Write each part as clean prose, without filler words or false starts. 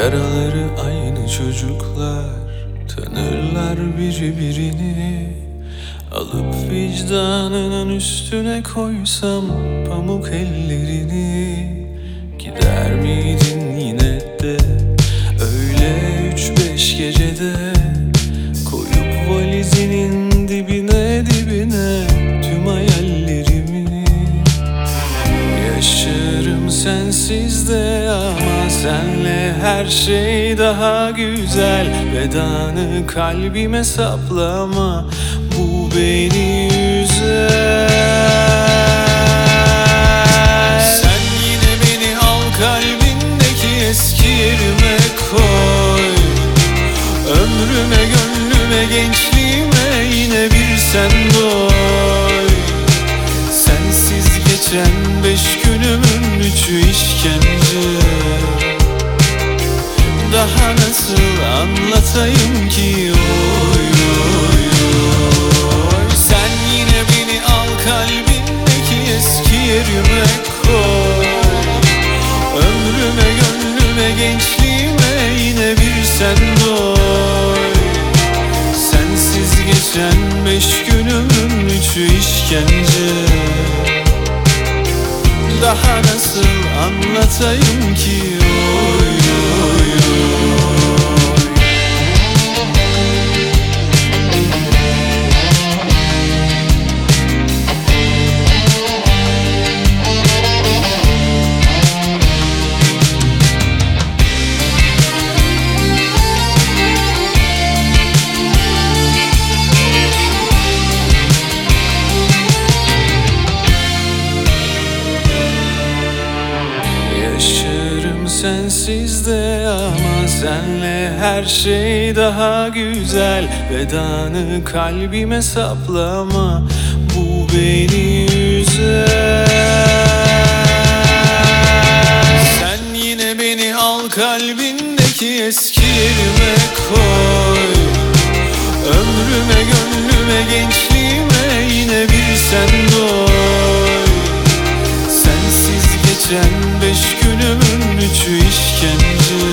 Yaraları aynı çocuklar, tanırlar birbirini. Alıp vicdanının üstüne koysam pamuk ellerini, gider miydin yine de öyle 3-5 gecede? Koyup valizinin dibine tüm hayallerimi. Yaşarım sensiz de ama senle her şey daha güzel. Vedanı kalbime saplama, bu beni üzer. Sen yine beni al kalbindeki eski yerime koy. Ömrüme, gönlüme, gençliğime yine bir sen doy. Sensiz geçen 5 günümün 3'ü işkence. Daha nasıl anlatayım ki oy oy oy. Sen yine beni al kalbindeki eski yerime koy. Ömrüme, gönlüme, gençliğime yine bir sen doy. Sensiz geçen 5 günümün 3'ü işkence. Daha nasıl anlatayım ki oy oy oy. Sensiz de ama senle her şey daha güzel. Vedanı kalbime saplama, bu beni üzer. Sen yine beni al kalbindeki eski yerime koy. Ömrüme, gönlüme, gençliğime yine bir sen doy. Sensiz geçen 5 günümün 3'ü işkence.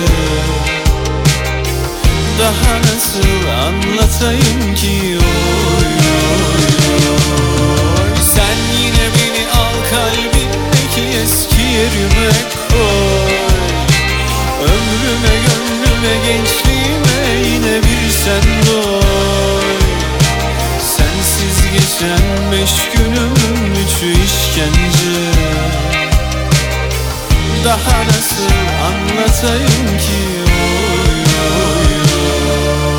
Daha nasıl anlatayım ki oy oy oy. Sen yine beni al kalbindeki eski yerime koy. Ömrüme, gönlüme, gençliğime yine bir sen doy. Sensiz geçen 5 günümün 3'ü işkence. Daha nasıl anlatayım ki oy oy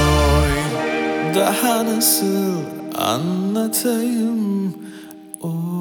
oy. Daha nasıl anlatayım oy.